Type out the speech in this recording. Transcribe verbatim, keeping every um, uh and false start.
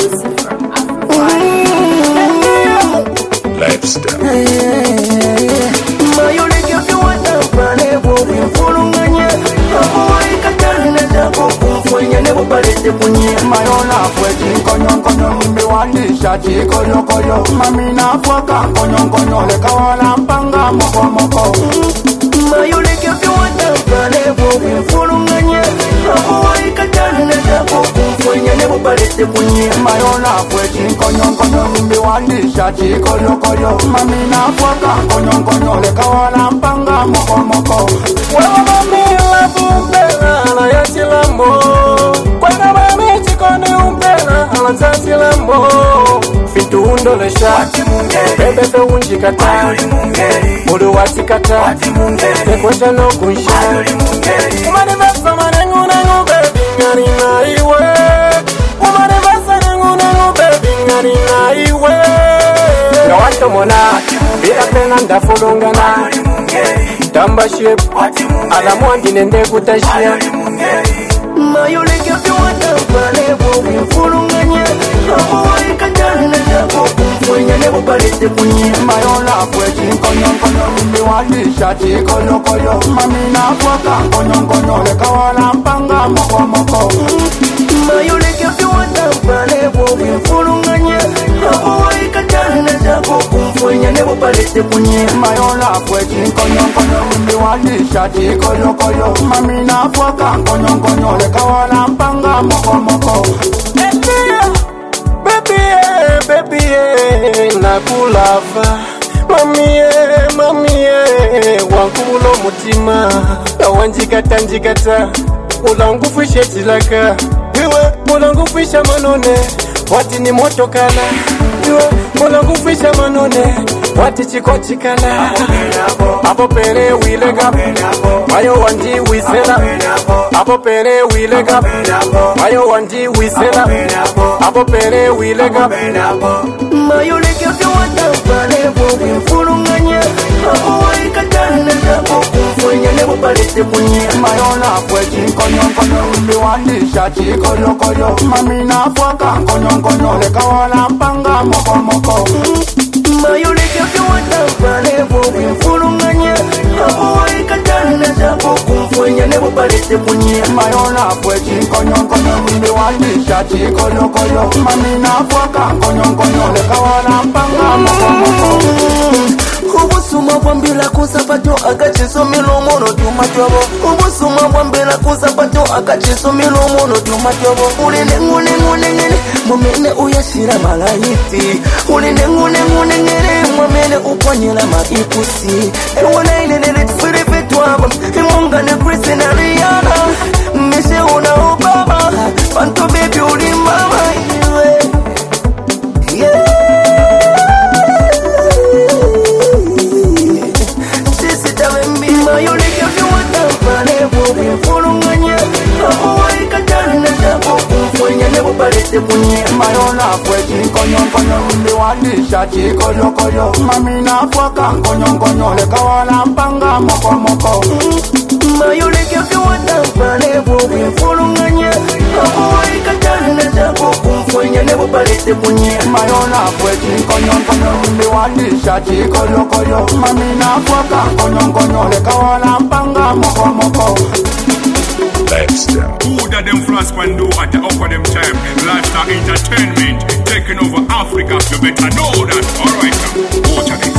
Lifestyle. Mayoleke fiwata mpane bobi mfulunganye Abuwa ikatarine dako kumfwenye nebo palete kunye Mayona fweti konyo konyo mbi wandisha chikoyo koyo Mamina fwaka konyo konyo leka wala mpanga moko moko Mayoleke fiwata mpane bobi mfulunganye Abuwa ikatarine dako kumfwenye nebo palete kunye Mayona fweti konyo konyo mbi wandisha chikoyo koyo Mamina fwaka konyo konyo leka wala mpanga moko moko Wewe mami labu mpela ala yati lambo Kwena mami chikone umpela ala zati lambo Fitu undolesha Bebe fe unjikata Mudu watikata Tekweja no kunsha Umani vasa manengu nengu baby ngari na iwe Umani vasa nengu nengu baby ngari na iwe Na wato mona Bila pena ndafulungana Tamba shape Alamwangi nende kutashia Mayoleke fiwata mpane bobi mfulunganye Abuwa ikatarine dako kumfwenye nebo palete kunye Mayona fweti konyo konyo mbi wandisha chikoyo koyo Mamina fwaka konyo konyo leka wala mpanga moko moko Mayoleke fiwata mpane bobi mfulunganye Abuwa ikatarine dako kumfwenye nebo palete kunye Mayona fweti konyo konyo mbi wandisha chikoyo koyo Mamina fwaka konyo konyo leka wala mpanga moko moko Baby, baby, nakulava Mami, mami, wankulo mutima Wanjikata, njikata Ulangufishe tilaka Iwe, ulangufisha manone Wati ni moto kala Iwe, ulangufisha manone Wati chiko chikala Apo pere wilega Mayo wanji wisela Apo pere wilega Mayo wanji wisela Apo pere wilega Mayoleke fiwata mpane bobi mfulunganye Abuwa ikatarine dako kumfwenye nebo palete kunye Mayona fweti konyo konyo mbi wandisha chikoyo koyo Mamina fwaka konyo konyo leka wala mpanga moko moko Mayoleke fiwata mpane bobi mfulunganye Abuwa ikatarine dako kumfwenye nebo palete kunye Mayona fweti konyo konyo mbi wandisha chikoyo koyo Mamina fwaka konyo konyo leka wala mpanga moko moko Ubusuma bwambila kusapato akachiso milomono tumatyobo Ubusuma bwambila kusapato akachiso milomono tumatyobo Uline ngune ngune ngene Mwamene uyashira malayiti Uline ngune ngune ngene Mwamene uponyela maikusi Ewana ilelele tufere petwaba Imungane Christy na Rihanna Mishe una Obama Panto baby uli mama Yeah Mayoleke fiwata mpane bobi mfulunganye Abuwa ikatarine dako kumfwenye nebo palete kunye Mayona fweti konyo konyo mbi wandisha chikoyo koyo Mamina fwaka konyo konyo leka wala mpanga moko moko Mayoleke fiwata mpane bobi mfulunganye Abuwa ikatarine dako kumfwenye nebo palete kunye Mayona fweti konyo konyo mbi wandisha chikoyo koyo Mamina fwaka konyo konyo leka wala mpanga moko moko Lifestyle. Who that them flask can do at the offer them time? Lifestyle entertainment taking over Africa. You better know that. Alright now. Water this.